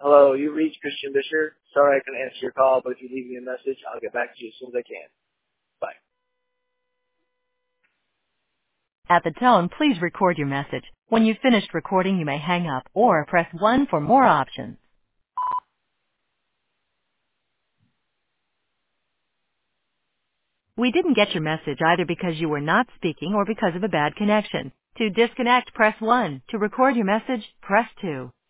Hello, you reached Christian Bisher. Sorry I couldn't answer your call, but if you leave me a message, I'll get back to you as soon as I can. Bye. At the tone, please record your message. When you've finished recording, you may hang up or press 1 for more options. We didn't get your message either because you were not speaking or because of a bad connection. To disconnect, press 1. To record your message, press 2.